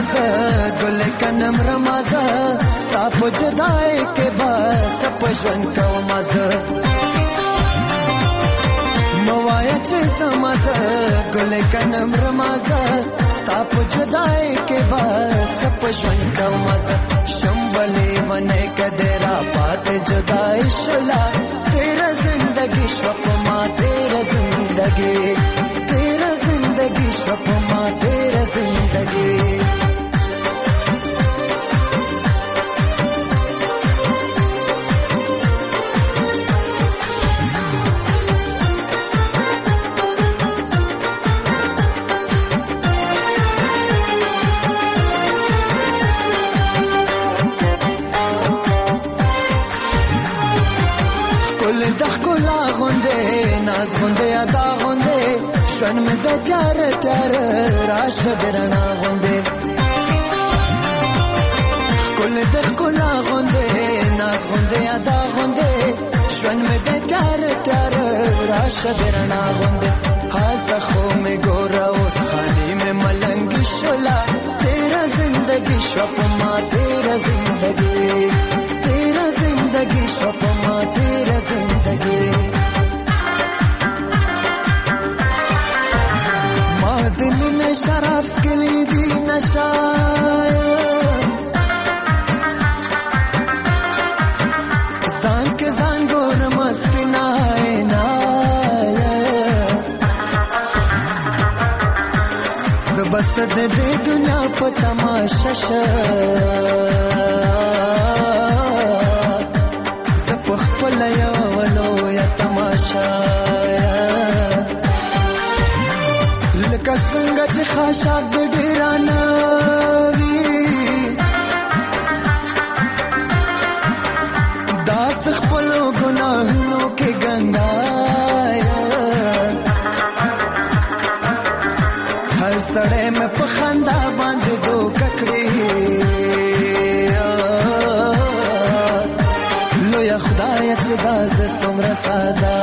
مزه ګل کنم رمازه ستا په جدای کې بس په ژوند کوم مزه موایا چې سمزه ګل کنم رمازه ستا په جدای کې بس په ژوند کوم مزه شمبلې ونه کدرا پات جدای شلا تیرا زندگی شو په ما تیرا زندگی تیرا زندگی شو په ما تیرا زندگی ناز غنده ادا غنده شون می ده تیار تیار راشه درنا غنده کل دخ کلا غنده ناز غنده ادا غنده شون می ده تیار تیار راشه درنا غنده حال تخو می گورا اس خانی میں ملنگی شلا تیرا زندگی شو پما تیرا زندگی تیرا زندگی شو پما تیرا زندگی شراب سکلی دی نشای زان کے زان گور مسپنائے نائے زبسد دے دنیا پا تماشا زپخ پلیا ولو یا تماشا لکه څنګه چې خاشاک د ډیرانه وي داس خپلو ګناهونو کې ګنګایا هر سړی مې په خندا باندې دوکه کړې لویه خدایه چې دا زه څومره ساده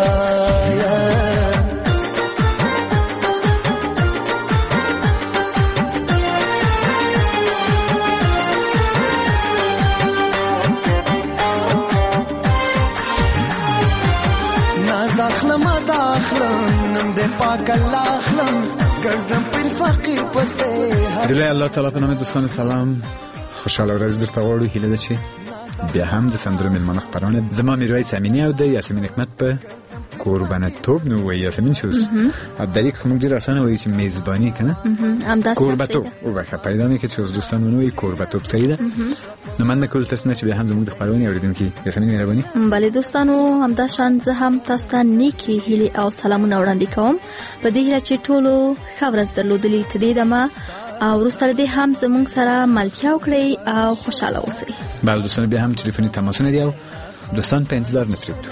پاک الله اخلم ګرځم پر فقیر پسې دلته الله تعالی په نامه دوستان سلام خوشاله ورځ درته غواړو هیله ده چې بیا هم د سندرو مېلمانه خپرونه زما میرویس امینی او د یاسمین حکمت په قربانتوب نو وی یاسمین شوز دریک موږ ډیر اسانه وایي چې میزبانی کنه قربانتوب او واخه پیدا نه کې چې دوستانو وایي قربانتوب صحیح ده نو من کول تاسو نه چې بیا هم زموږ د خپرونې اوریدونکو یاسمین مهرباني بله دوستانو همدا شان زه هم تاسو ته نیکی هیله او سلامونه وړاندې کوم په دې چې ټولو ښه ورځ درلودلې تدې دمه او وروسته دې هم زموږ سره ملتیا وکړئ او خوشاله اوسئ بله دوستانو بیا هم ټلیفوني تماسونه دی او دوستان په انتظار نه پرېږدو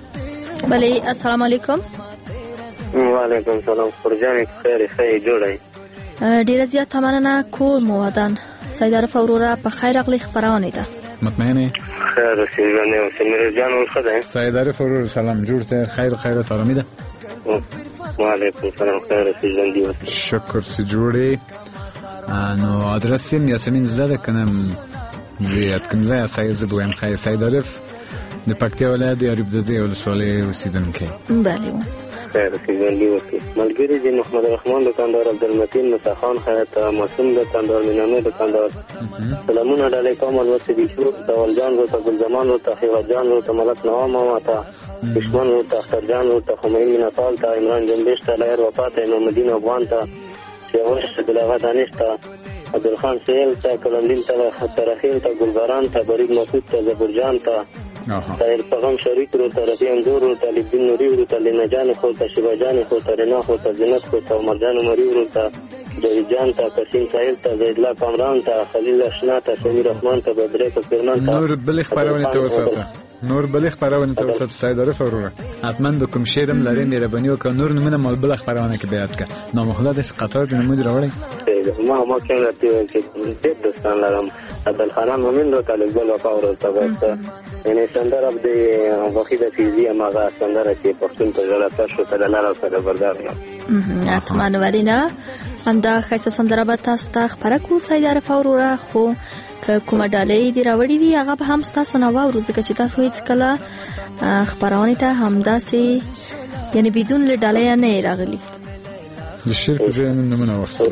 بله السلام علیکم وعلیکم السلام فرجانې خیر جوړئ ډیره زیاته مننه کور مو ودان سید عارف اورورا په خیر راغلی خپرونه ده مطمئنه خیر سیدانه او سمیر جان ولخدای سید عارف اورورا سلام جوړ ته خیر تارمی ده وعلیکم السلام خیر سیدان دی شکر سی جوړې نو ادرس یې یاسمین زده کنم زیات کوم ځای سید زبویم خیر سید عارف د پکتیا ولایت د اریب دزی ولسوالۍ اوسیدونکی بله خیر سیدان دی ملګری دی محمد رحمان دکاندار عبدالمتین مصاخان خیاط معصوم دکاندار مینامه دکاندار سلامونه علیکم الوسی دی شروع دولجان رو تا گلزمان رو تا خیوجان رو تا ملک نوام و تا دشمن رو تا اخترجان رو تا خمین نفال تا عمران جنبش تا لیر وفات محمدین افغان تا شیوش بلاغه دانش تا عبدالخان سیل تا کلندین تا ترخیل تا گلبران تا بریق مسعود تا زبرجان تا تا پیغام شریک رو تا رفیع اندور رو تا لبین نوری رو تا لینجان خو تا شباجان خو تا رنا خو تا زینت خو تا مرجان مری رو تا جاوید جان تا قسیم ساحل تا زیدلا کامران تا خلیل اشنا تا سمیر رحمان تا بدریک فرمان تا نور بلخ خبرونه توسطه نور بلخ خبرونه توسط سید عارف اورورا حتما کوم شعرم لري مهرباني وکړه نور نمونه مال بلخ خبرونه کې بیان کړه نو خدای دې قطار د نمود راوړي ما کله چې دې دستان لرم عبد الخان مومن رو طالب ګل او پاور ته واسطه یعنی سندره د وحیده فیزی ما غا سندره چې پښتون ته غلطه شو ته لاله سره بردار حتما ولې نه همدا ښایسته سندره به تاسو ته خپره کړو سید عارف وروره خو که کومه ډالۍ دې راوړې وي هغه به هم ستاسو نه واورو ځکه چې تاسو هېڅکله خپرونې ته همداسې یعنې بدون له ډالۍ نه یې راغلي د شعر په ځای نومونه واخیستل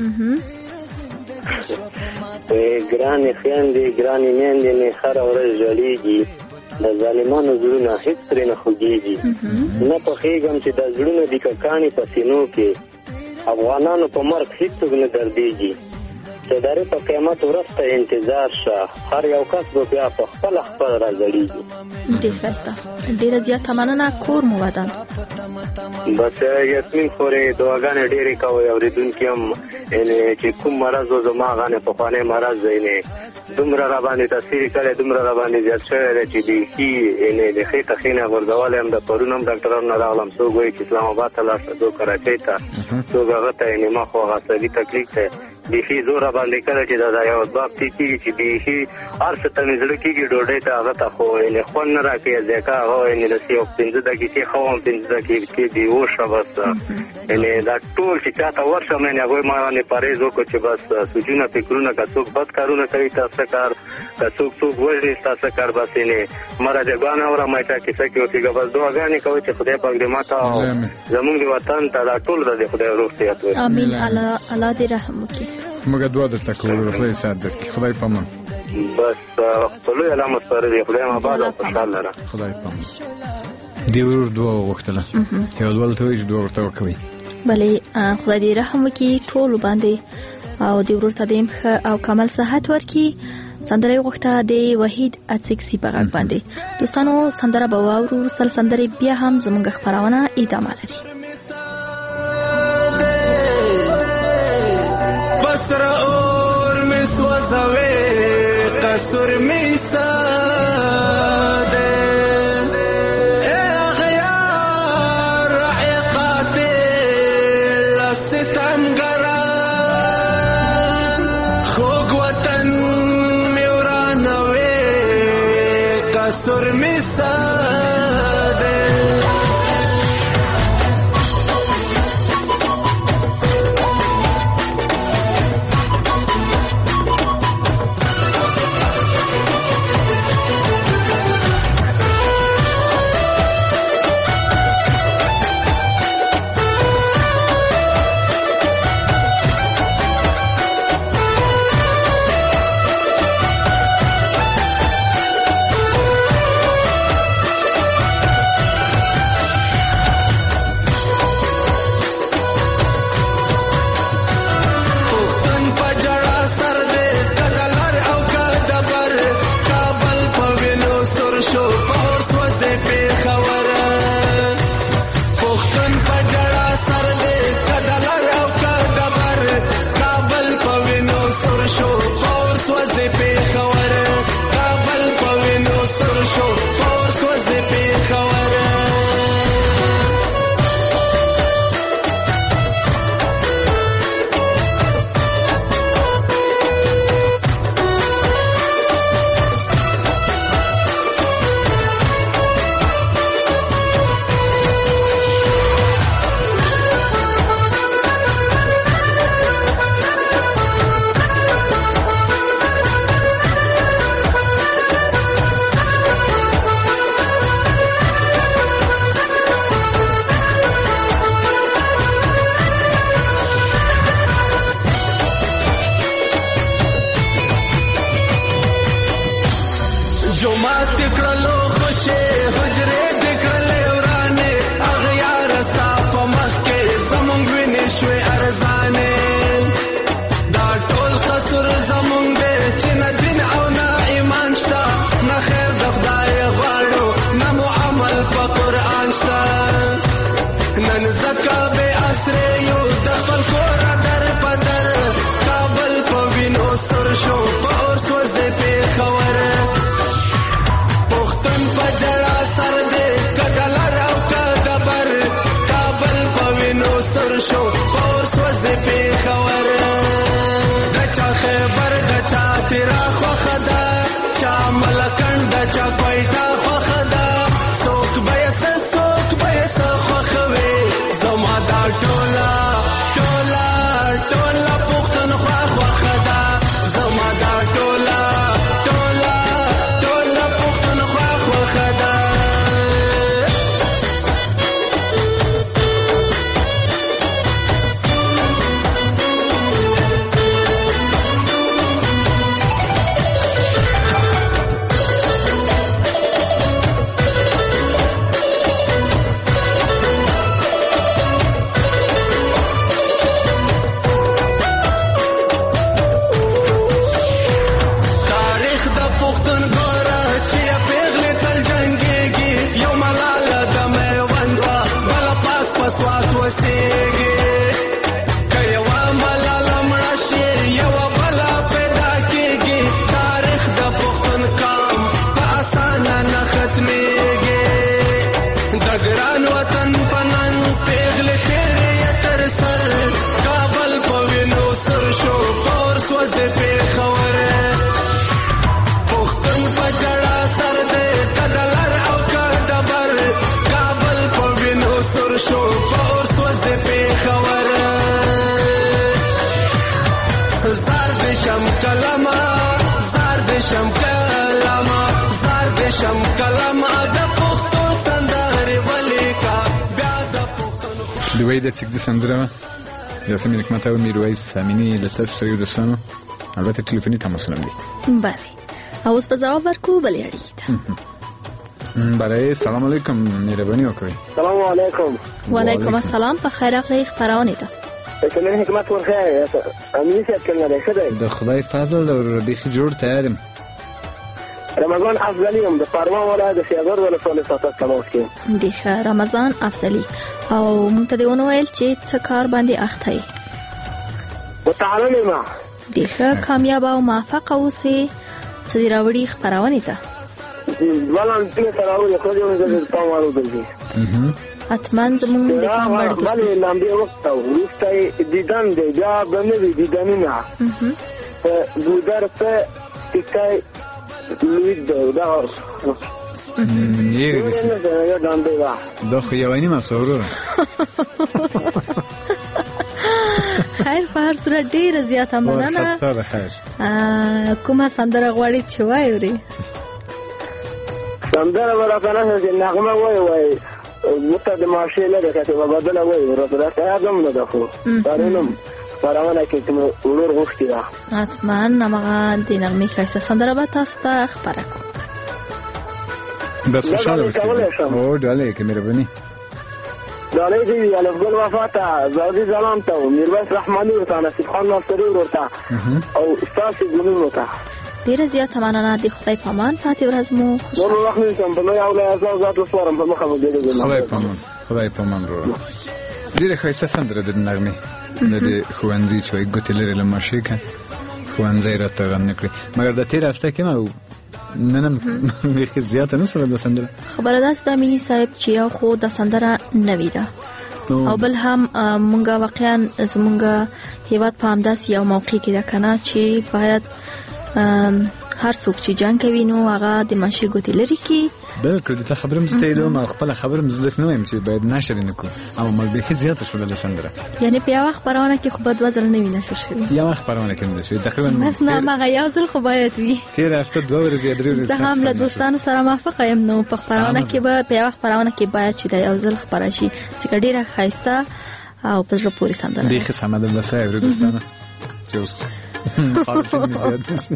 ګرانې خویندې ګرانې میندې مې هره ورځ ژړېږي د ظالمانو زړونه هېڅ پرې نه خوږېږي نه پوهېږم چې دا زړونه دي که کاڼي په سینو کې افغانانو په مرګ هېڅوک نه دردېږي چې دارې په قیامت ورځ ته انتظار شه هر یو کس به بیا په خپله راځړېږي. ډېر ښایسته ډېره زیاته مننه کور مو ودان. بس یاسمین خورې دعاګانې ډېرې کوئ اورېدونکي هم چې کوم مرض و زما هغه پخوانی مرض دی دومره را باندې تاثیر کړی دومره را باندې زیات شوی دی چې بیخي د ښې تخې نه غورځولی یم د پرون هم ډاکټرانو نه راغلم څوک وایي چې اسلام آباد ته لاړ شه څوک کراچۍ ته څوک هغه ته ما خو هغه عصبي تکلیف دی بیخي زور را باندې کړی چې دا یو اسباب تی کېږي چې بیخي هر څه ته مې زړه کېږي ډوډۍ ته هغه ته خو خوند نه را کوي ځکه هغه داسې یو 15 دقیقې ښه وم 15 دقیقې بېهوشه بس دا ټول چې چا ته ورشم هغوی ما باندې پرهیز وکړو چې بس سوچونه فکرونه که څوک بد کارونه کوي تا څه کار که څوک وژني ستا څه کار بس مرجګان اورم چا کیسه کې اوسېږه بس دعاګانې کوئ چې خدای پاک دې ما ته زمونږ وطن ته دا ټول د خدای روغتیا ورکړي. امین. الله دې رحم وکړي. موږ دعا درته کوو خدای سات درکړي. خدای پامان. بس خپلوی علامه سپاره دی خدای ما آباد او خوشحال لره. خدای پامان. دې ورور دعا وغوښتله هېوادوالو ته وایي چې دعا ورته وکوئ. بلې خدای دې رحم وکړي ټولو باندې او دې ورور ته دې ښه او کامل صحت ورکړي. سندره یې وغوښته د وحید اڅکسي په غږ باندې. دوستانو سندره به واورو وروسته سندرې بیا هم زموږ خپرونه ادامه لري. بسر اور میں سوزوے قصر میں سادے اے اغیار رعی قاتل ستم گران خوگ وطن میں ورانوے قصر میں سادے نن زکا بے اسرے یو دخل کور در پدر کابل پوینو سر شو پور سوزے پہ خور پختن پجڑا سر دے کدلر او کدبر کابل پوینو سر شو پور سوزے پہ خور دچا خیبر دچا تیرا خوخدا چا ملکن دچا پیدا خوخدا سوک بیس خوخوی زما دا ټولا د ګران وطن پنن پیغلې تیرې تر سر کابل په وینو سر شو پور سوځي پېښور پښتون په جړا سر دې کدلر او کډبر کابل په وینو سر شو پور سوځي پېښور زار دې شم کلمه زار دې شم کلمه زار دې شم کلمه د پښتو سندرې ولیکا بیا د پښتون دوی د تکزي سندره یاسمین حکمت او میرویس امینی له تاسو سره دوستانو البته ټلیفوني تماس لرم دي بله اوس په ځواب ورکو بلې اړیکې ته بله سلام علیکم مهرباني وکړئ سلام علیکم وعلیکم السلام په خیر راغلی خپرونې ته یاسمین حکمت ورخه امینی صاحب څنګه دی ښه دی د خدای فضل او بیخي جوړ تیار یم رمضان افضلی هم د پروان ولایت د شیګر ولسوالۍ څخه تماس کوم ډېر ښه رمضان افضلي او موږ ته دې ونویل چې څه کار باندې اخته یې متعلم یم ډېر ښه کامیاب او موفق اوسې څه دې راوړي خپرونې ته ولانتینه سره راوړي خو دې د پام واړو حتما زموږ د پام وړ دوستي بلې لامبې وخت او وروسته دیدن دی بیا به نه وي دیدنونه ګودر په ټیکای لوید دی دا یې دا خو یوه نیمه وروره خیر په هر صورت ډېره زیاته مننه تا به خیر کومه سندره غواړئ چې وایورئ سندره به راته نه چې نغمه وایي موږ د معاشې نه ده که به بدله وایي راته یاد هم نه ده خو پرون خپرونه کې کوم ورور غوښتي ده حتما هماغه د نغمې ښایسته سندره به تاسو ته خپره کړو بس خوشحاله اوسئ او ډالۍ کې مهرباني ډالۍ دې الفګل وفاته زاوزي زلام ته میرویس رحماني ورته نصیب خان ناصري ورته او ستاسو ګلونو ته ډېره زیاته مننه د خدای په امان پاتې ورځ مو نور وخت نشم په لوی اولاد زاتو سوارم په مخه مو خدای په امان ورو ډېره ښایسته سندره د نغمې د ښوونځي چې وایي ګوتې لرې له ماشې که ښوونځی راته غم نه کړي مګر د تېره هفته کې ما نن هم بیخي زیاته نه شوله د سندره خبره داسې ده میني صاحب چې یو خو د سندره نوې ده او بل هم مونږ واقعا زمونږ هیواد په همداسې یو موقع کې ده که نه چې باید هر څوک چې جنګ کوي نو هغه د ماشې ګوتې لرې کړي بالکل دته خبره هم زه تاییدوم او خپله خبره هم زه داسې نه وایم چې باید نشر یې نه کړو او ما بیخي زیاته شوله د سندره یعنې په یوه خپرونه کې خو به 2 ځله نه وي نشر شوي یوه خپرونه کې نه ده شوي تقریبا بس نه هماغه یو ځل خو باید وي تېره هفته 2 ورځې یا 3 ورځې زه هم له دوستانو سره موافقه یم نو په خپرونه کې به په یوه خپرونه کې باید چې د یو ځل خپره شي ځکه ډېره ښایسته او په زړه پورې سندره بیخي سمه ده بس اوري دوستانه چې اوس خالص مې زیات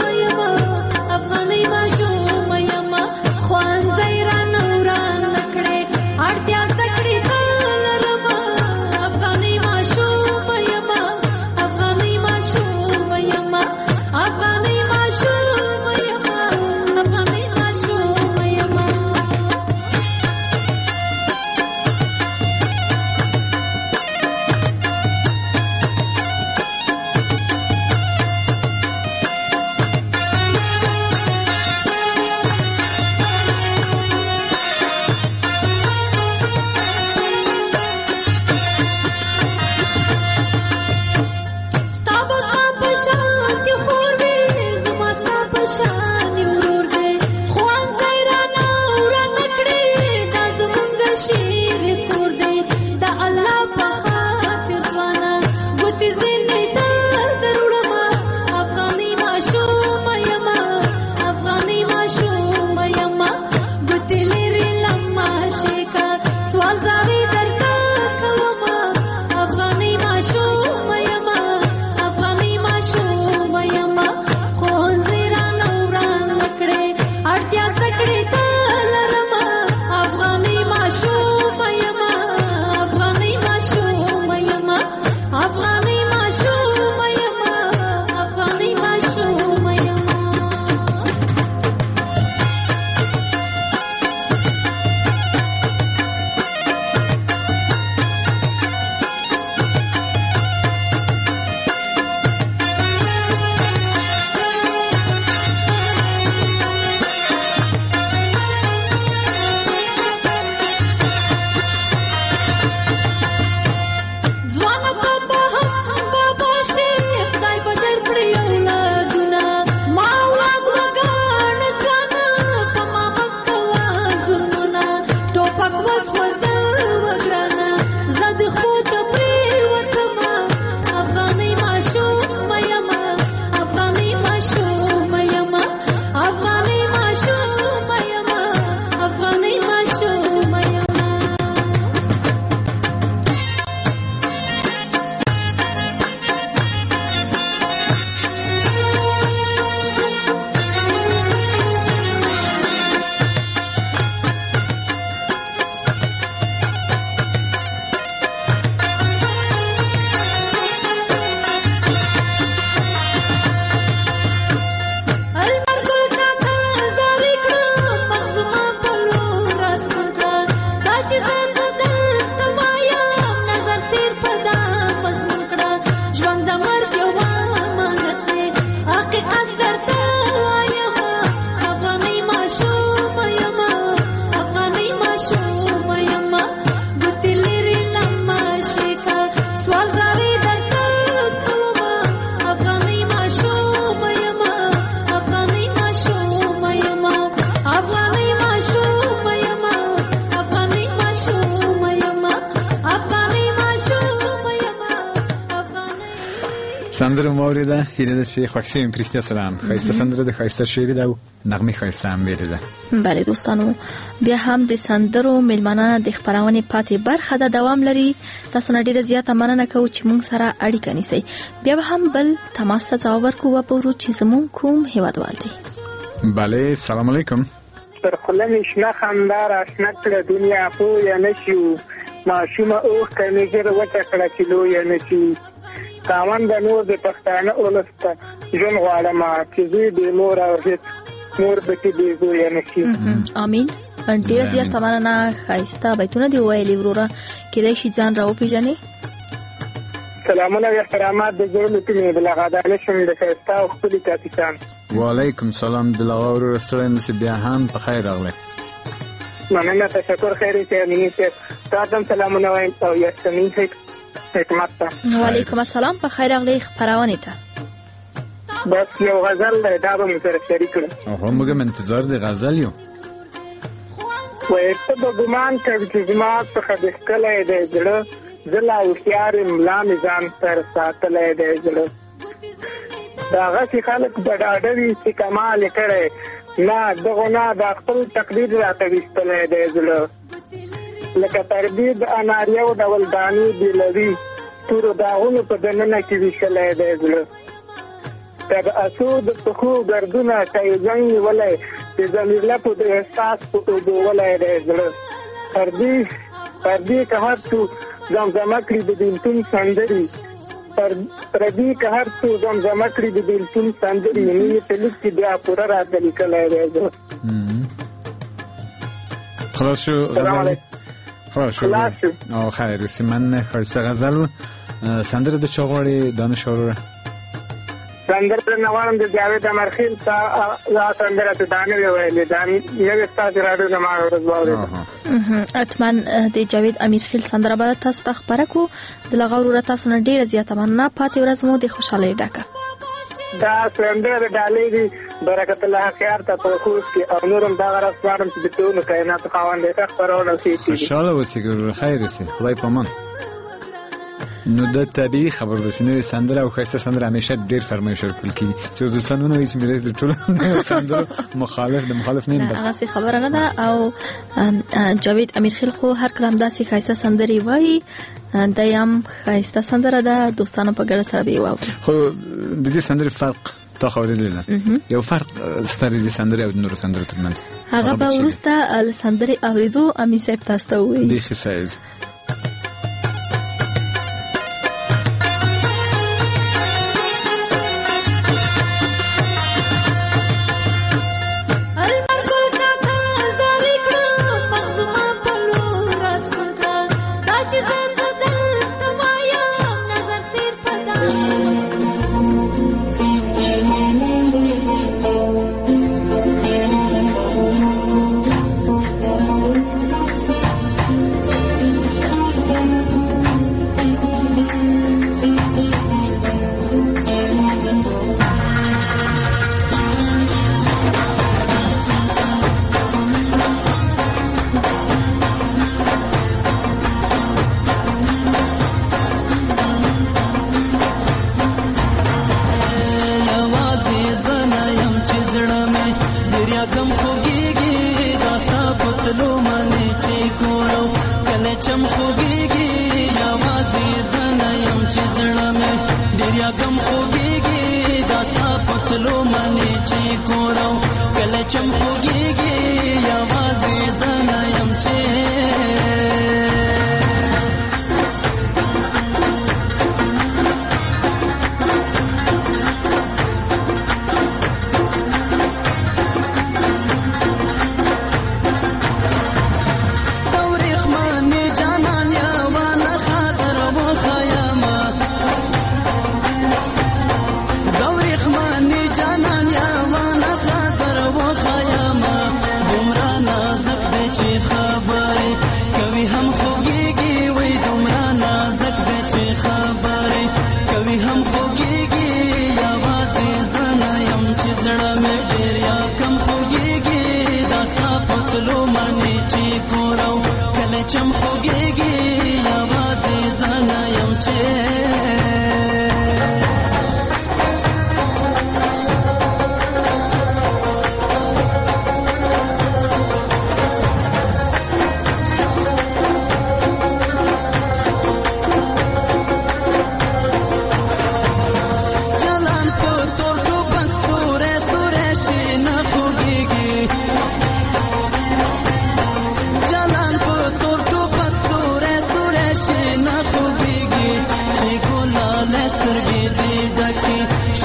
افغاني ماشوم یم خوان زیرا نوران نکړې سندره موریده هیله ده چې خوښ شویم پرشتیا سلام خایسته سندره ده خایسته شعری ده و نغمه خایسته هم ویلی ده. بله دوستانو بیا هم د سندرو میلمانه د خپرونې پاتې برخه ده دوام لري. تاسو نه ډیره زیاته مننه کوو چې موږ سره اړیکه نیسئ. بیا به هم بل تماس ته ځواب ورکوو وپورو چې زموږ کوم هیوادوال دی. بله سلام علیکم. پر خلم شنه خندار اشنا کړه دنیا پوه نه شو ماشومه اوښ کنې ژر وچه کړه چې لویه نه شي کاون د نور د پښتانه اولس ته ژوند غواړم چې زوی بې مور او هېڅ مور پکې بې زویه نه شي. امین. ډېره زیاته مننه. ښایسته بیتونه دې وویلې وروره. کېدای شي ځان راوپېژنې. سلامونه او احترامات د زړه لپاره د لغادانه شم د ښایسته او ښکلي کاپیتان. وعلیکم سلام د لغا وروره ستړی نشي بیا هم په خیر راغلی. مننه تشکر خیرې چې امیني صاحب تاسو هم سلامونه وایم او یاسمین حکمت ته. وعلیکم السلام په خیر راغلی خپرونې ته. بس یو غزل دی دا به مو سره شریک کړم. اوهو موږ هم انتظار د غزل یو. وایي ته به ګمان کوې چې زما څخه د ښکلی دی زړه زه لا هوښیار یم ملا مې ځان سره ساتلی دی زړه د هغسې خلک به ډاډه وي چې کمال یې کړی نه دغو نه دا خپل تقدیر راته ویستلی دی زړه لکه تربیې د اناریو ډول دانې بېلوي تورو داغونو په دننه کې ویشلی دی زړه تر اسو د پښو ګردونه ښایي زنګ نیولی چې ضمیرلپو د احساس په اوبولی دی زړه پردې که هر څو زمزمه کړي د بېلتون سندرې پردې که هر څو زمزمه کړي د بېلتون سندرې مینې په لیک کې بیا پوره راته لیکلی دی زړه. خلاص شو غزل؟ خلاص شو او خیر سیمن ښایسته غزل. سندره د چا غواړې دانش وروره؟ سندره نه غواړم د جاوید امرخیل دا سندره ته دا نوې ویلې دا نوې ستاسې راډیو نه ما ورځ واورېده. حتما د جاوید امیرخیل سندره به تاسو ته خپره کړو. د لغا وروره تاسو نه ډېره زیاته مننه. پاتې ورځ مو د خوشحالۍ ډکه. دا سندره د ډالۍ دي برکت الله خیار ته په خوست کې او نور هم دغه راز غواړم چې د ټولو کایناتو خاوند دی ښه خپرونه وشي. خوشحاله اوسئ ګورو خیر اوسئ خدای پامان. نو د طبیعي خبرداري سندره او ښایسته سندره همیشه ډېر فرمایش ورکول کېږي چې دوستان ونه وایي چې میراث د ټولو سندرو مخالف نه یم. بس هغسې خبره نه ده. او جاوید امیرخیل خو هر کله همداسې ښایسته سندرې وایي. دا یې هم ښایسته سندره ده. دوستانو په ګډه سره به یې واوري. خو د دې سندرې فرق تا خو اورېدلی ده. یو فرق ستا د دې سندرې او د نورو سندرو ترمنځ هغه به وروسته له سندرې اورېدو امین صاحب تاسو ته ووایي. بیخي سایز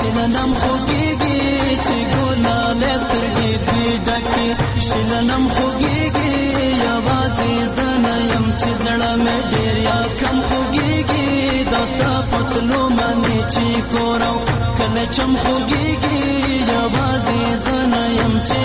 شننم خوږیږي چې ګلانې سترګې دې ډکې شننم خوږیږي یوازې زه نه یم چې زړه مې ډېر یا کم خوږیږي دا ستا پتلو باندې چې کورو کله چم خوږیږي یوازې زه نه یم چې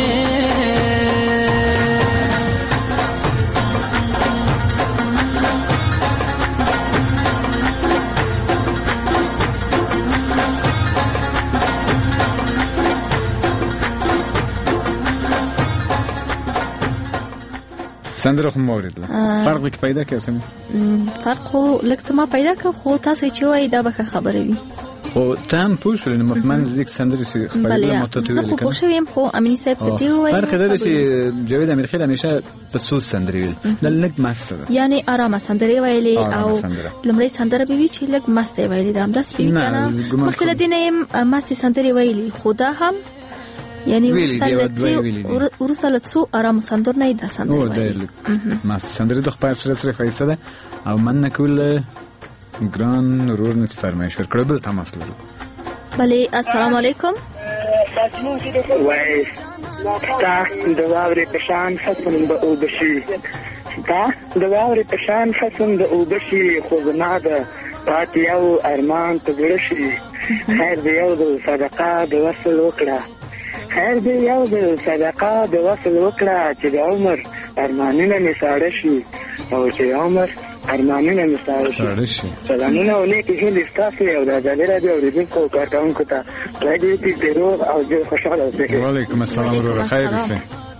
سندره خو موریدله فرق کې پیدا کې اسمه فرق خو لکه څه ما پیدا کړ خو تاسو چې وای دا به خبره وي خو تام پوښتنه نو مطمئن زیک سندره چې خبره متوتر زه خو پوښوم خو امینی صاحب ته وای فرق دا چې جاوید امیر خیل همیشه په سوس سندره ویل د لګ ماسره یعنی آرام سندره ویلې او لمړی سندره به وی چې لګ مست ویلې دا هم داس پیو کنه مخکله دینه مست سندره ویلې خدا هم یعنی ورساله څو آرام سندر نه ده سندره ما سندره د خپل سره خایسته ده او من نکول ګران رور نه فرمایش ورکړل بل تماس لرو بله السلام علیکم وای تا د واورې پشان فصل به او بشي تا د واورې پشان فصل د او بشي خو نه ده پات یو ارمان ته ګرشي خیر دی یو د صدقه د وصل وکړه خیر دی یو د صدقه د وصل وکړه چې د عمر ارمانونه می ساړه شي او چې عمر ارمانونه می ساړه شي سلامونه او نیکی هیلې ستاسو او د ازادي راډیو اوریدونکو کارکوونکو ته راډیو کې ډېر او ډېر خوشاله اوسئ. وعلیکم السلام ورحمة خیر اوسئ.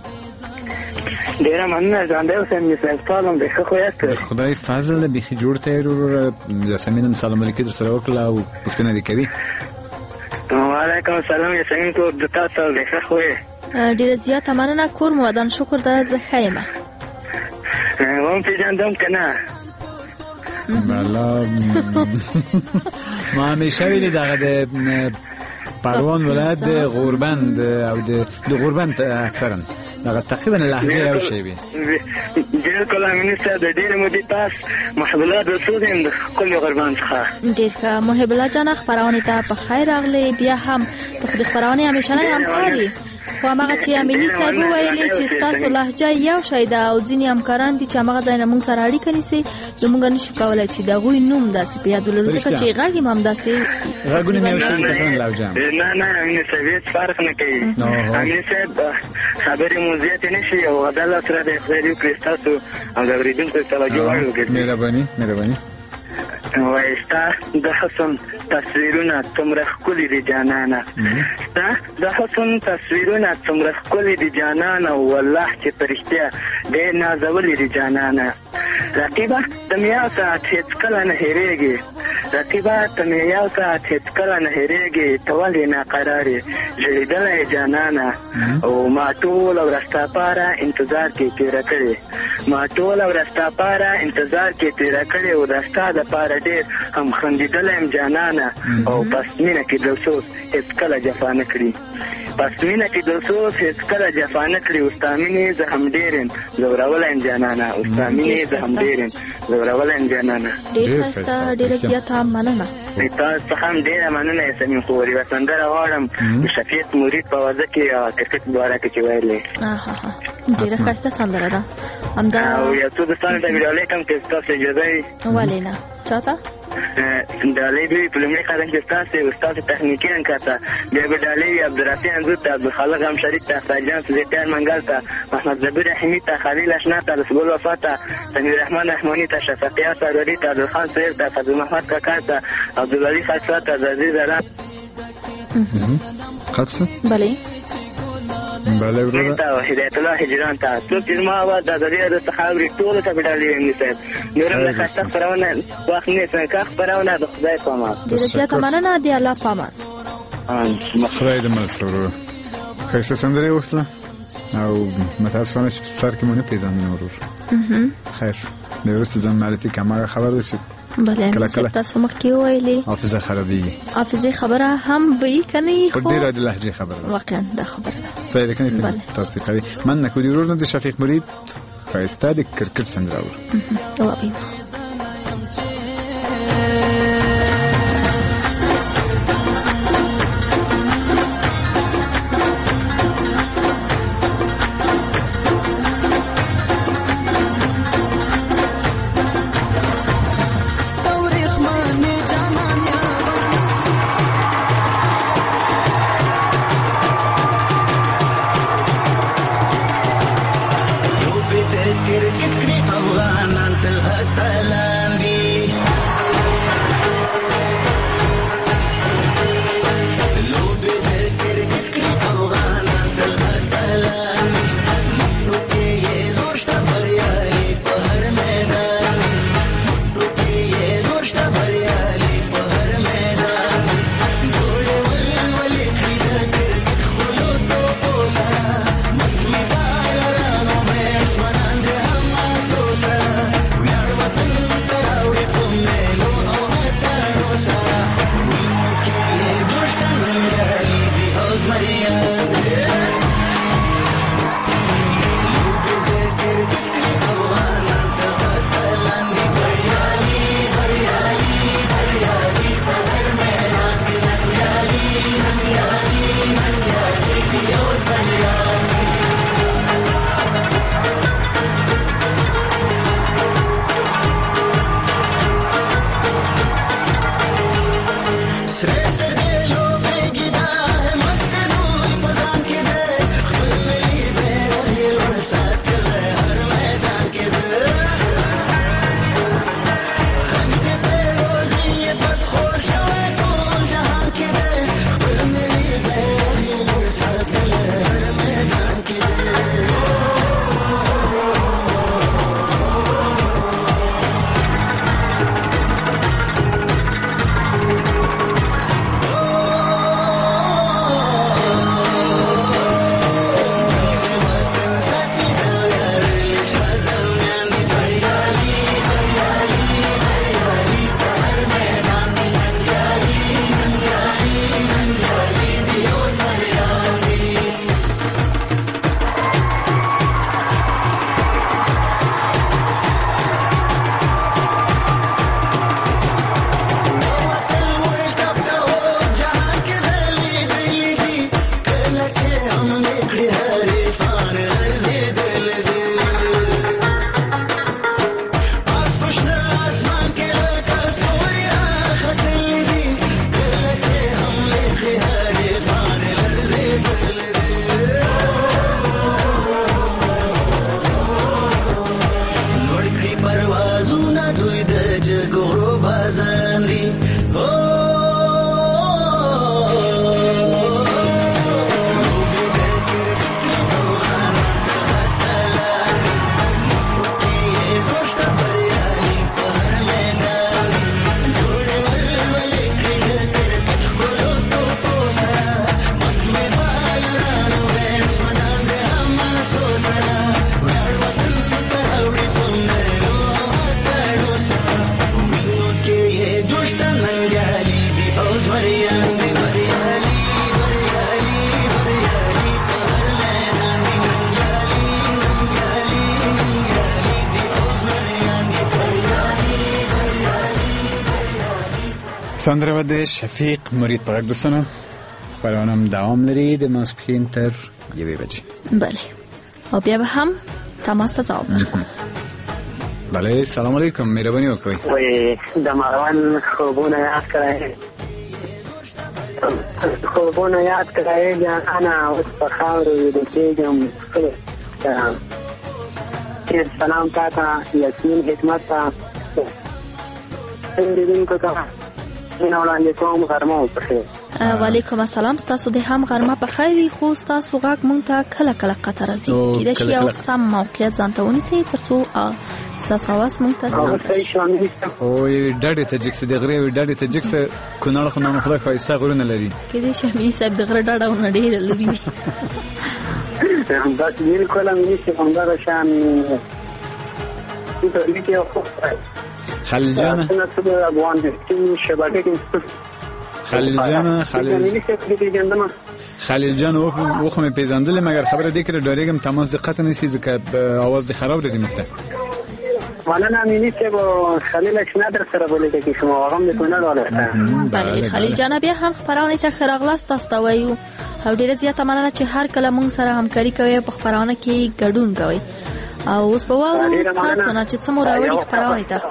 ډېره مننه ځانده اوسئ مثال سلام د ښه خو یاست خدای فضل بيخي جوړ ته ورور یاسمین سلام علیکم در سره وکړه او پښتنه دې کوي. وعلیکم السلام یاسمین کو د تاسو د ښه خو ډېر زیاته مننه کور مو ودان شکر د زه خیمه وم پیژندم کنه بالا ما همیشه ویلی دغه د پروان ولایت د غوربند او د غوربند اکثرا دغه تقریبا لهجه یو شی وي ډېر کله منسته د ډېر مودې پاس محب الله رسول د کل غوربند څخه ډېر ښه محب الله جان خبرونه ته په خیر راغلی بیا هم د خپل خبرونه همیشه نه همکاري خو هغه چې امینی صاحب ویلي چې تاسو لهجه یو شی ده او ځینې همکاران دي چې هغه ځای نه موږ سره اړیکه نیسي موږ نشو کولای چې دا غوي نوم داسې په یاد ولرو ځکه چې غږی هم داسې غږونه یو شی تقریبا لهجه نه امینی صاحب فرق نه کوي امینی صاحب خبرې مو زیاتې نشي او عدالت سره د خبرې کریستاسو او د اوریدونکو توجه وړوګي مهرباني وایستا د حسن تصویرونه څومره ښکلي دي جانانه ستا د حسن تصویرونه څومره ښکلي دي جانانه والله چې په رښتیا ډېر نازولي دي جانانه رقیبه ته مې یو ساعت هېڅکله نه هېرېږي رقیبه ته مې یو ساعت هېڅکله نه هېرېږي ته ولې ناقرار یې ژړېدلی جانانه او ما ټوله ورځ ستا پاره انتظار کې تېره کړې ما ټوله ورځ ستا پاره انتظار کې تېره کړې او د ستا دپاره ډېر هم خندېدلی یم جانانه او پس مینه کې دلسوس هېڅکله جفا نه کړي پس مینه کې دلسوس هېڅکله جفا نه کړي او ستا مینې زه هم ډېر یم زورولی یم جانانه او ستا مینې زه هم ډېر یم زورولی یم جانانه ډېر ښایسته ډېره زیاته مننه تاسو څخه هم ډېره مننه یاسمین خو یوه سندره غواړم د شفیق مرید په وازه کې کرکټ باره کې چې ویلې ډېره ښایسته سندره ده همدا او یو څو دوستانو ته مې ډالۍ کوم که ستاسو اجازه وي ولې نه چاته ډالۍ به وي په لومړي قدم کې ستاسو استاسو تخنیکي انکار ته بیا به ډالۍ وي عبدالرفیع انځور ته عبدالخالق غم شریف ته اخترجان سلیقیان منګل ته محمد زبیر حمید ته خلیل اشنا ته رسګل وفا ته سمیر رحمان رحماني ته شفقیه سروري ته عبدالخان صغیر ته فضل محمد کاکا ته عبدالعلي خاصه ته عزیز زرا خاصه بله ورور ته هدایت الله هجران ته څوک چې ما و د دې د صحابه ټول ته ډالۍ ویني صاحب نورم له خاصه خبرونه واخ نه څنګه خبرونه د خدای په امان د زیاته مننه دی الله په امان خدای دې مل سره خیسه سندره وختله او متاسفانه چې سر کې مونږ پیژنم ورور خیر د ورسته ځم معرفي کومه خبر ده بله تاسو مخکې ویلي حافظه خرابېږي حافظه خبره هم وي کني خو ډېره د لهجې خبره واقعا دا خبره ده صحیح ده کني تاسو کوي من نه کوي ورور نه د شفیق مرید خایسته د کرکټ سندره ور ساندرا و د شفیق مرید په دوستانو خبرانم دوام لري د ماسپښین تر 1 بجې. بله او بیا به هم تماس ته ځواب ورکړو. بله سلام علیکم، مهرباني وکړئ. وای د مروان خوبونه یاد کړئ، خوبونه یاد کړئ جانانه اوس په خاورو ویده کېږم. سلام تا ته یاسمین حکمت ته لیدونکو ته مینه وړاندې کوم. غرمه وپخیر. وعلیکم السلام. ستاسو د هم غرمه په خیر وي، خو ستاسو غږ مونږ ته کله کله قطع راځي. کېدای شي یو سم موقعیت ځان ته ونیسئ تر څو ستاسو اواز مونږ ته سم راشي. اوی ډډې ته جګ سه د غرې ډډې ته جګ سه کونړ خو نام خدای ښایسته غرونه لري. کېدای شي مې صاحب د غره ډډهونه ډېره لري وي. همداسې بالکل امني چې همدغه شان خلیل جانه خلیل جان وخو مې پیژندل، مګر خبره دې کړه ډارېږم تماس دقت نه سي ځکه اواز دې خراب راځي مخته. مولانا امینی چې خلیل شنادر سره بولې کې شما واغم دې کونه راوړل. بله خلیل جان بیا هم خبرونه ته خراغلاس تاسو ته وایو او ډیره زیاته مننه چې هر کله مونږ سره همکاري کوي په خبرونه کې ګډون کوي. او اوس به واورو تاسو نه چې څه مو راوړي خبرونه ته.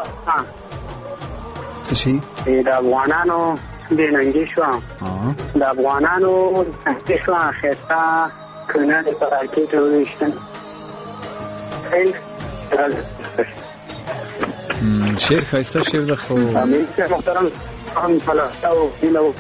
څه شي د افغانانو د ننګي شو د افغانانو د شو خسته کنه د پراکې ته وشتن شعر خسته شعر د خو محترم هم فلسطو دیلو.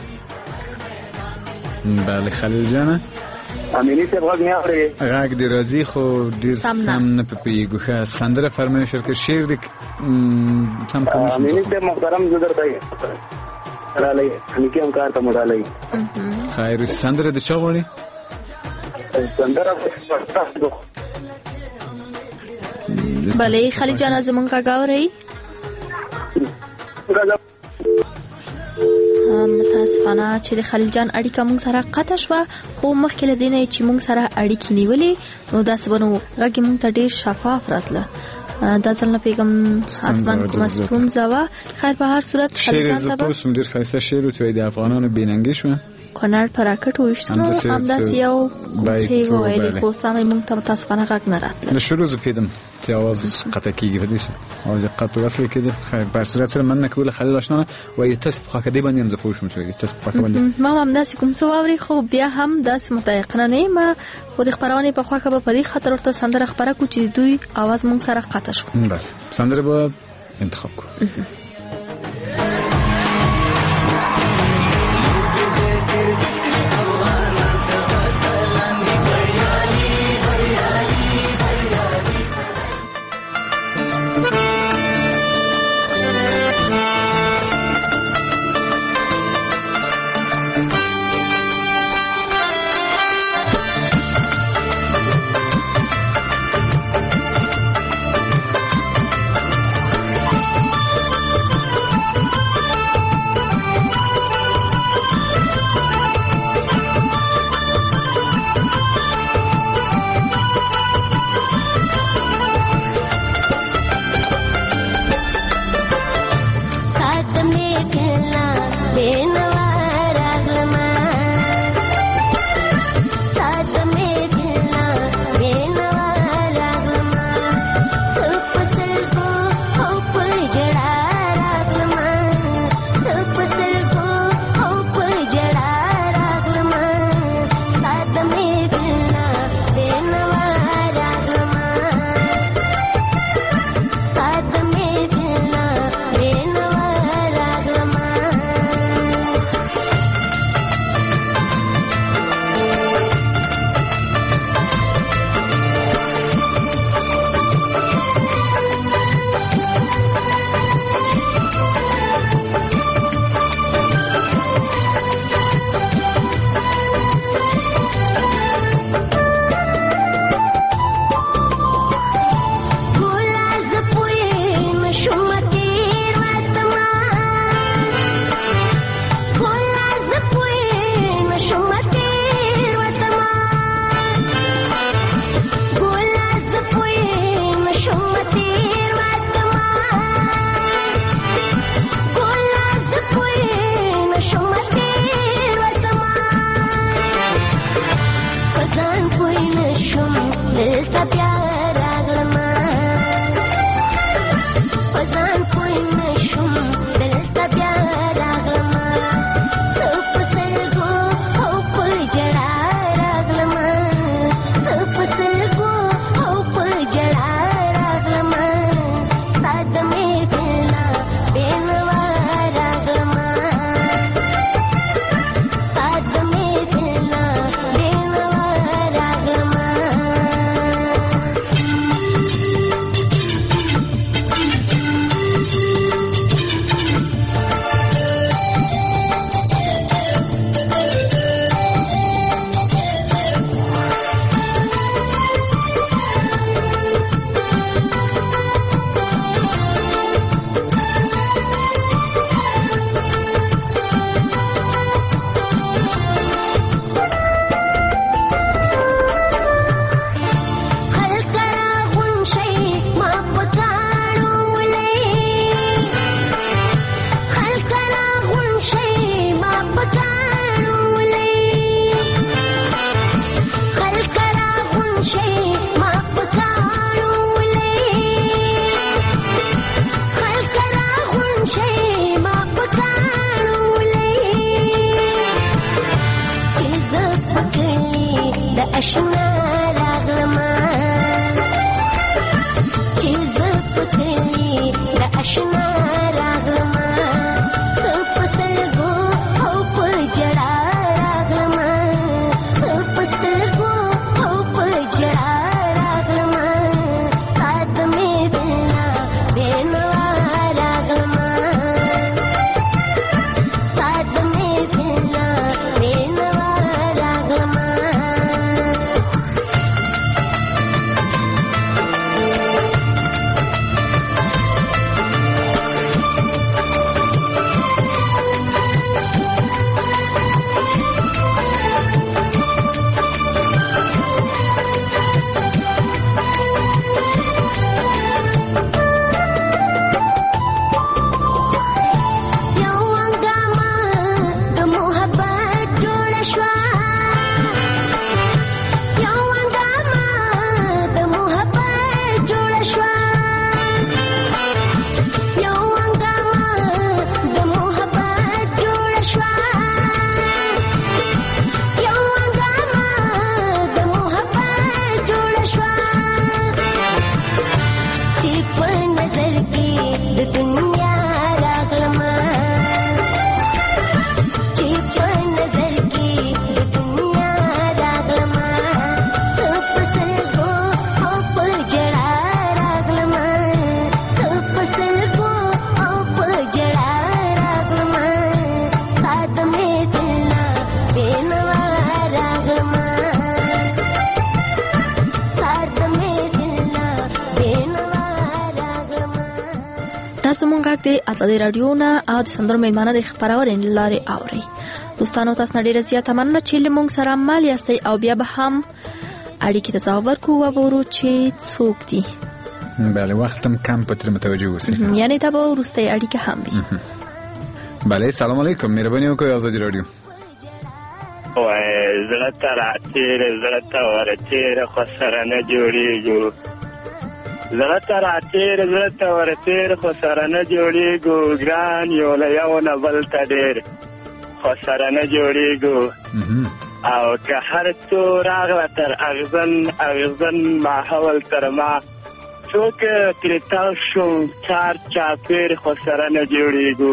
بله خلیل جانه امینی ته غوږ نه اوري، غږ دی راځي خو ډیر سم نه پېږو. ښه سندره فرمایش وکړه، شعر دې سم کوم. امینی ته محترم زدر دی رالی انکی هم کار ته مډالای. خیر سندره د چا غوړي؟ سندره بله خلیل جان زمونږ غږ اورئ؟ متاسفانه چې د خلیل جان اړیکه مونږ سره قطع شوه، خو مخکې له دې نه چې مونږ سره اړیکې نیولې نو داسې به نو غږ یې مونږ ته ډېر شفاف راتله. دا ځل نه پوهېږم حتما کومه ستونزه وه. خیر په هر صورت خلیل جان ته به ډېر ښایسته شعر وتوی د افغانانو بېننګي شوه. کونړ په راکټ وویشتنو همداسې یو څه یې وویلې خو سمې مونږ ته متاسفانه غږ نه راتله. له شروع زه پوهېدم چې اواز قطع کېږي په دې شي اواز یې قطع وصل کېده. خیر په هر صورت سره مننه کوله خلیل اشنا وایي تاسو په خوا کې دې باندې هم زه پوه شوم چې تاسو په خوا کې باندې ما هم همداسې کوم څه واوري، خو بیا هم داسې متیقنه نه یم. خو د خپرونې په خوا کې به په دې خاطر ورته سندره خپره کړو چې دوی اواز مونږ سره قطع شو. بله سندره به انتخاب کړو. اشنا راغلما چې زه پتلی د اشنا راغلما زه په سترګو او په جړا راغلما زه په سترګو او په جړا راغلما سات مې دلنا بېنوا راغلما سات مې دلنا بېنوا راغلما یو هنګامه د محبت جوړه شوه یو هنګامه د محبت جوړه شوه یو هنګامه د محبت جوړه شوه یو هنګامه د محبت جوړه شوه چې په نظر کې د دنیا راغلما چې په نظر کې د دنیا راغلما زه په سترګو او په جړا راغلما زه په سترګو او په جړا راغلما سات مې دلنا بېنوا راغلما سات مې دلنا بېنوا راغلما تاسو مونږ غږ د ازادي رادیو نه او د سندرو میلمانه د خبرونې له لارې اورئ. دوستانو تاسو نه ډېره زیاته مننه چې له مونږ سره مل یاستئ او بیا به هم اړیکې ته ځواب ورکړو وګورو چې څوک دي. بله وخت هم کم پتر متوجه اوسئ. یعنې دا به وروستۍ اړیکه هم وي. بله سلام علیکم مهرباني وکړئ ازادي رادیو. وای زړه ته راتېر زړه ته ورتېر خو سره نه جوړېږو زړه ته راتېر زړه ته ورتېر خو سره نه جوړېږو ګران یو له یو نه بل ته ډېر خو سره نه جوړېږو او که هر څو راغله تر اغزن ماحول تر ما څوک ترې تاو شوم چار چاپېر خو سره نه جوړېږو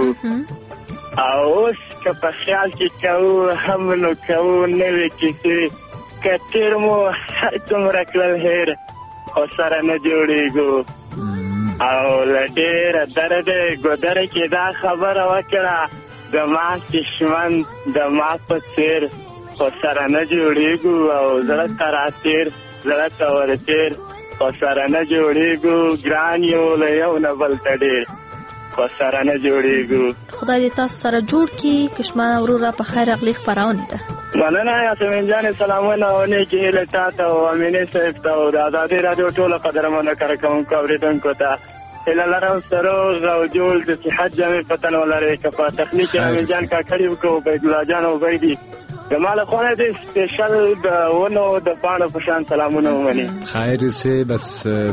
او اوس که په خیال کې کوو هم نو کوو نوې کیسې که تېر مو هر څومره کړل هېر خو سره نه جوړېږو او له ډېره درده ګودره کې دا خبره وکړه د ما چشمن د ما په څېر خو سره نه جوړېږو او زړه ته راتېر زړه ته ورتېر خو سره نه جوړېږو ګران یو له یو نه بل ته ډېر خو سره نه جوړېږو. خدای دې تاسو سره جوړ کړي. کشمه وروره په خیر اغلی خپرونه ده. مننه یاسمین جانې صلامونه او نیکې هیلې تا ته او امینې صاحب ته او د ازادي راډیو ټولو قدرمنو کارکوونکو اورېدونکو ته هیله لرم سروغ او جوړ د صحت جامې په تن ولرئ. که په تخنیک کې امین جان کاکړي وکړو عبیدالله جان عبیدي زما له خوا نه دې سپیشل د ونو د پاڼو په شان سلامونه ومني. خیر اوسئ. بس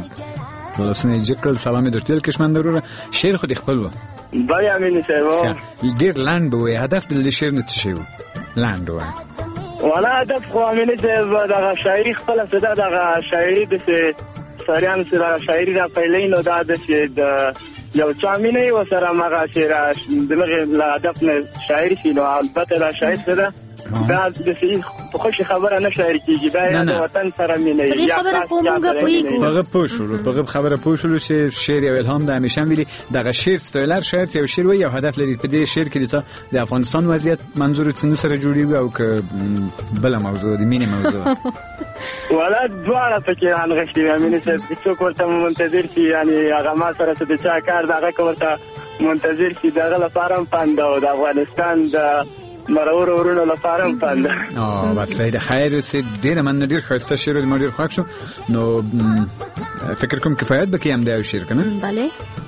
لاسونه یې جګ کړل سلام یې درته ویل کشمن وروره. شعر خو دې خپل و بای امین صاحب ډېر لنډ به وایي. هدف د شعر نه څه شی و؟ لنډ وایي. والا هدف خو امین صاحب دغه شاعري خپله څه ده دغه شاعري داسې ساریانو چې دغه شاعري را پیلوي نو دا داسې د یو چا مینه یې ورسره همغسې دغې له هدف نه شاعري شي نو البته دا شاعر څه ده دا داسې په خوشي خبره نه شاعر کېږي دا یا د وطن سره مینه په دې خبره خو موږ پوهېږو. په هغه پوه شولو په هغه خبره پوه شولو چې شعر یو الهام ده. همیشه هم ویلي دغه شعر ستایلر شاعر یو شعر وایي یو هدف لري. په دې شعر کې د افغانستان وضعیت منظور څنګه سره جوړېږي او که بله موضوع د مینې موضوع والا دواړه پکې رانغښتي وي امین صاحب. څوک ورته منتظر شي یعنې هغه ما سره څه د چا کار د هغه که ورته منتظر شي د هغه لپاره هم پند او د افغانستان د مرور ورونو لپاره هم پند. بس صحیح ده. خیر اوسئ. ډېره مننه. ډېر ښایسته شعر دی. ما ډېر خوښ شو. نو فکر کوم کفایت به کړي همدا یو شعر که نه؟ بله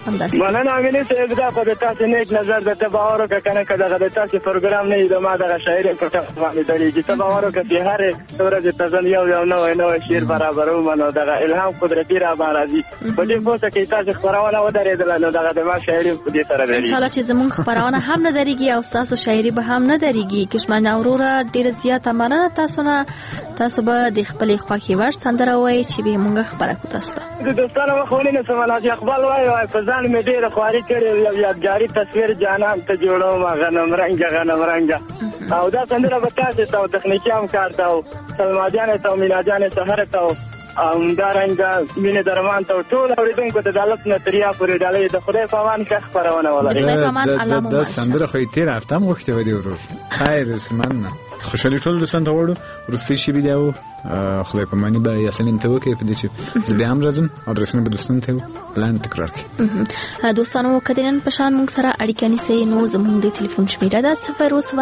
همداسې مننه امینه صاحب دا په تاسو نیک نظر د تباور او کنه کده د تاسو پروګرام نه دی ما د شاعر په تاسو باندې درېږي تباور او چې هر ورځ تاسو یو نو شعر برابرو منو د الهام قدرتي را باندې په دې پوسه کې تاسو خبرونه ودرېدل نو دغه د ما شاعر په دې سره درېږي ان شاء الله چې زموږ خبرونه هم نه درېږي او تاسو شاعري به هم نه درېږي کشمن اورورا ډیر زیات مننه تاسو به د خپل خواخي ور سندره وای چې به موږ خبره کو تاسو د دوستانو خولې نه سمالاجي اقبال وای په ځان مې ډېر خواري کړې یو یادګاري تصویر جانان ته جوړوم غنم رنگ او دا سندره به تاسو ته تخنیکی هم کارته او سلما جان ته او مینا جان ته هر ته همدارنګه مینه درمان ته ټول اوریدونکو ته د دولت نتریا پورې ډالۍ د خدای په امان ښه خبرونه ولري دا سندره خو تیر هفته هم وخت ودی ورور خیر اسمنه خوشحالي ټول دوستان ته وړو ورسې شي بیا خدای په معنی به یاسمین ته وکړي په دې چې زه بیا هم راځم ادرسونه به دوستان ته پلان تکرار کړي دوستانو کدنن په شان موږ سره اړیکه نیسئ نو زموږ د ټلیفون شمیره ده 009989892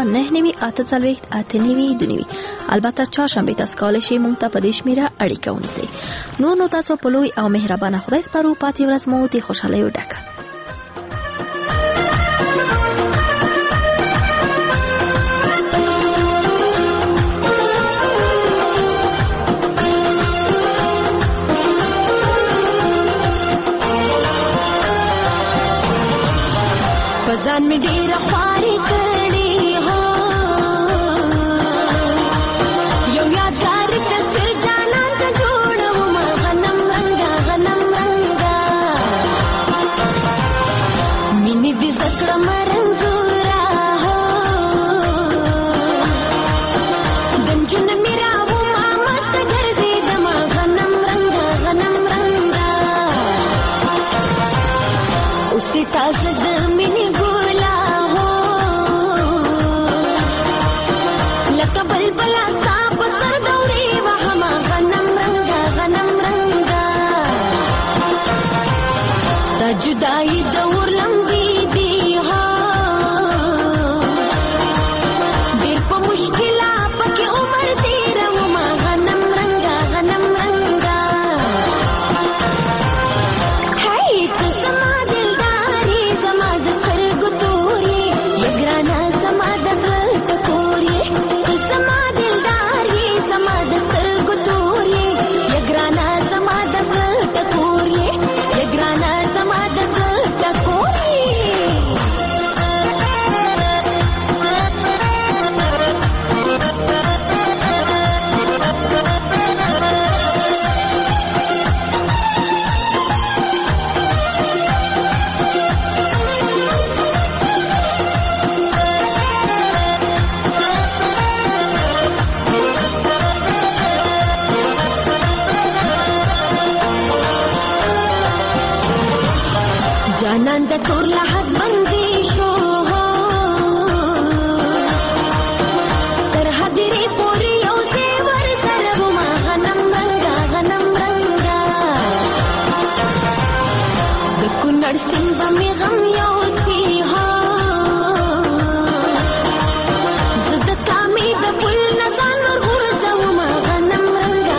البته چهارشنبه تاسو کولای شئ موږ ته په دې شمیره اړیکه ونیسئ نو تاسو په لوی او مهربانه خدای سپارو پاتې ورځ مو د خوشحالۍ ډکه ځان مې ډېره خواري کړې هو یو یادګار تصویر جانان ته جوړوم غنم رنګا مینې دې زکړه مرنزورا هو دنجون مې راوم مست ګرځېدم غنم رنګا اوسې تاسو د مینې بلا صاحب سر دوري وهما غنم رنگا دا جدائی دور لمبی دی ها دیر پا مشکلا پکی عمر دیر وما غنم رنگا ہے تو سما دلداری سما دسر گتوری یگرانا سما دسر تکوری جانان د تور لحد بندي شو تر حدري پوري یو زیور سره ما غنم رنگا د کونړ سیند باندې غم یو سی ها زد کامي د پل نزان ورغورځو ما غنم رنگا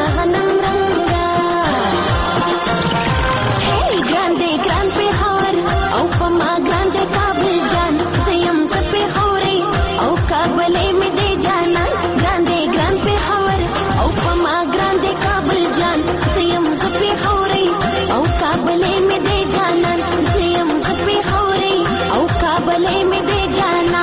هي ګرانده په او پما ګرانده کابل جان سیم سپه خوري او کابل می دې جانا ګران په خور او پما ګرانده کابل جان سیم سپه خوري او کابل می دې جانا سیم سپه خوري او کابل می دې جانا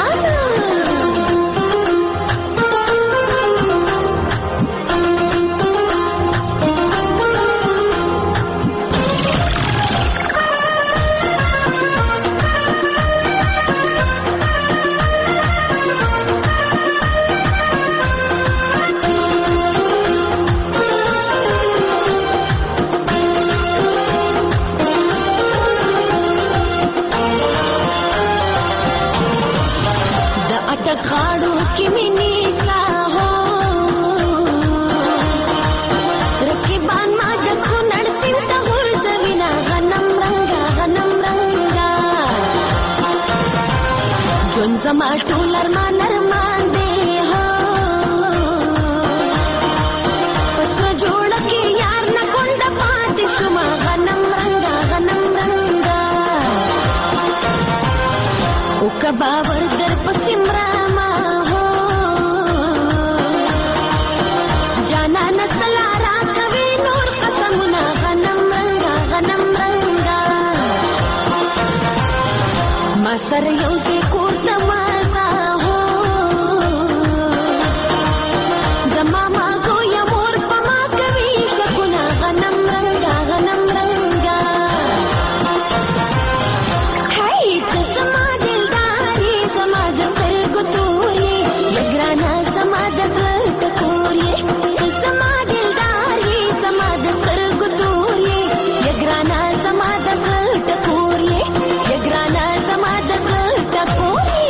غاړو کې مینې سا هو رقیبان ما د کونړ سیند ته ورځوینا غنم رنگا جون زما ټول ارمان دی هو پس جوړ کې یار نه کونډه پاتې شوم غنم رنگا سره یو ځای کور ته مزه هو زما مازو یا مور په ما کوي شکونه غنم رنګا غنم رنګا هی ته زما دلداري زما د سترګو تورې لګرانا زما د زړه ټکورې ته زما دلداري زما د سترګو تورې لګرانا زما د زړه ټکورې لګرانا زما د زړه ټکورې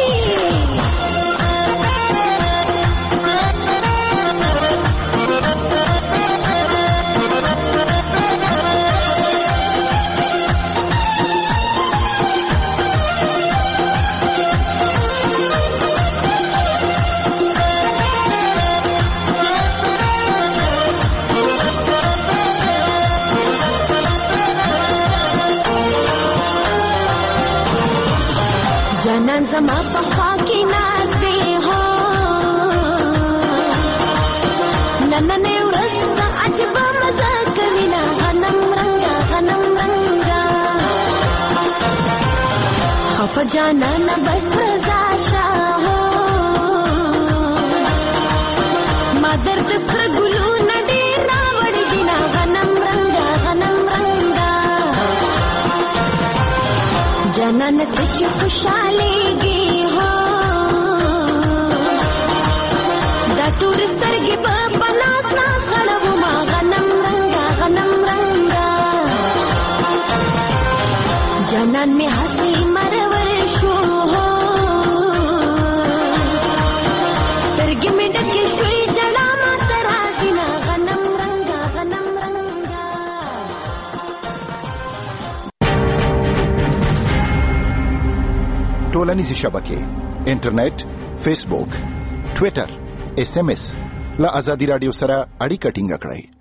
جانان زما په خوا کې ناز دی هو نن ورځ ته عجب مزه کوي نا غنم رنګا غنم رنګا خفه جانان بس رضا شاه ما درد سره ګلو نډې راوړې دي نا غنم رنګا غنم رنګا جانان ته چې خوشالېږي هو دا تور سترګې په ناز ناز غړوو ما غنم رنګا غنم رنګا جانان مې هسې مرور شو هو سترګې مې ډکې شوې جړا ماته راځي نا غنم رنګا غنم رنګا ټولنیزې شبکې انټرنیټ، فیسبوک، ټویټر، SMS له آزادي رادیو سره اړیکه ټینګه کړئ.